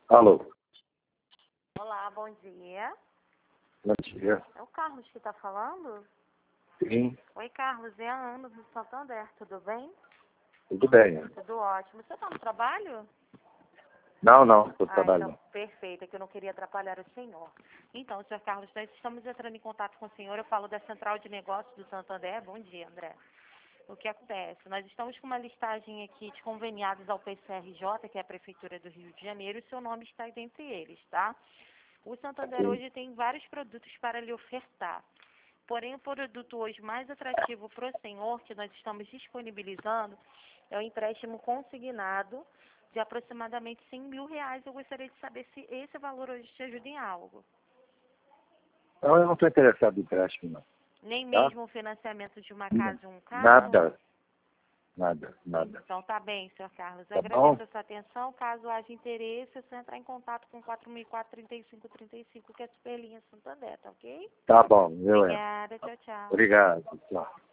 Alô, Olá, bom dia. bom dia. É o Carlos que está falando? Sim, Oi, Carlos, é a Ana do Santander, tudo bem? tudo bem. Tudo ótimo. Você está no trabalho? Não, estou Ah, então, trabalhando. perfeito, é que eu não queria atrapalhar o senhor. Então, senhor Carlos, nós estamos entrando em contato com o senhor, eu falo da Central de Negócios do Santander. Bom dia, André. O que acontece? Nós estamos com uma listagem aqui de conveniados ao PCRJ, que é a Prefeitura do Rio de Janeiro, e o seu nome está dentre eles, tá? O Santander Sim. hoje tem vários produtos para lhe ofertar. Porém, o produto hoje mais atrativo para o senhor, que nós estamos disponibilizando, é o empréstimo consignado de aproximadamente R$ 100.000. Eu gostaria de saber se esse valor hoje te ajuda em algo. Não, eu não estou interessado em empréstimo, não. Nem Tá? mesmo o financiamento de uma casa ou um carro? Nada, nada. Então, tá bem, senhor Carlos. Tá bom? Agradeço a sua atenção. Caso haja interesse, é só entrar em contato com 4004-3535, que é a Superlinha Santander, tá ok? Tá bom, Obrigada, tchau, tchau. Obrigado. Tchau.